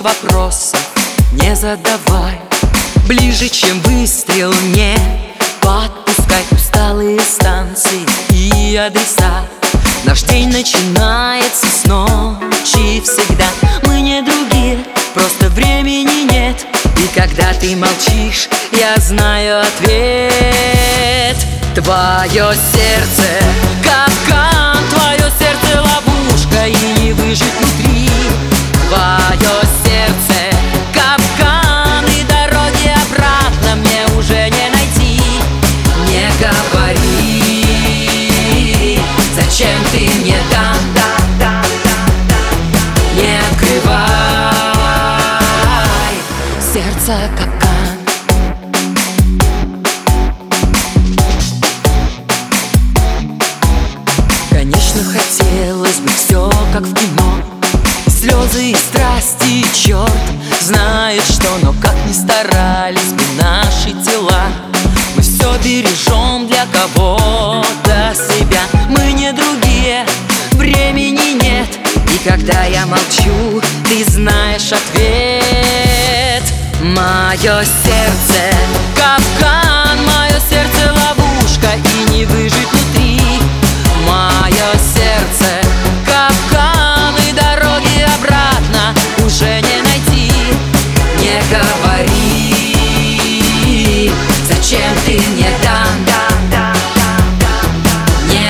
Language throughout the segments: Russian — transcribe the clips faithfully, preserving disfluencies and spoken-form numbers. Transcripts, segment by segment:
вопросов не задавай. Ближе, чем выстрел, не подпускай усталые станции и адреса. Наш день начинается с ночи всегда. Мы не другие, просто времени нет. И когда ты молчишь, я знаю ответ. Твое сердце капкан, твое сердце ловушка, и не выжить внутри. Твое сердце капкан, и дороги обратно мне уже не найти. Не говори, зачем ты мне там, не открывай сердце капкан. Конечно, хотелось бы все как в кино, слезы и страсти, и черт знает что. Но как ни старались бы наши тела, мы все бережем для кого-то себя. Мы не другие, времени нет. И когда я молчу, ты знаешь ответ. Мое сердце капкан, мое сердце ловушка, и не выжить внутри. Мое сердце капкан, и дороги обратно уже не найти. Не говори, зачем ты мне там, не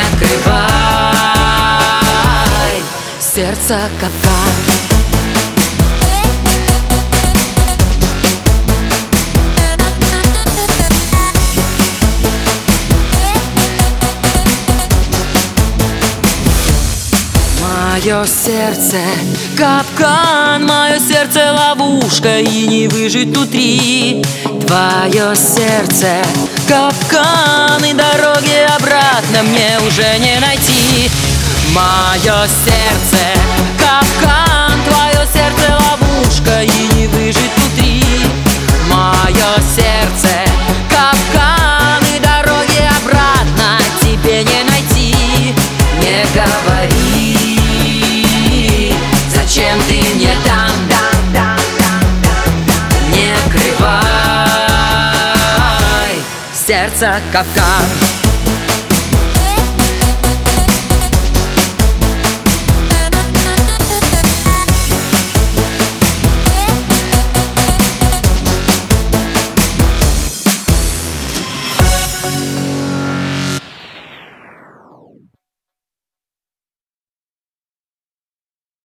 открывай сердце капкан. Мое сердце капкан, мое сердце ловушка, и не выжить внутри. Твое сердце капкан, и дороги обратно мне уже не найти. Мое сердце капкан, твое сердце ловушка, и не выжить внутри. Мое сердце капкан, и дороги обратно тебе не найти. Не говори, зачем ты мне там, не открывай сердце капкан.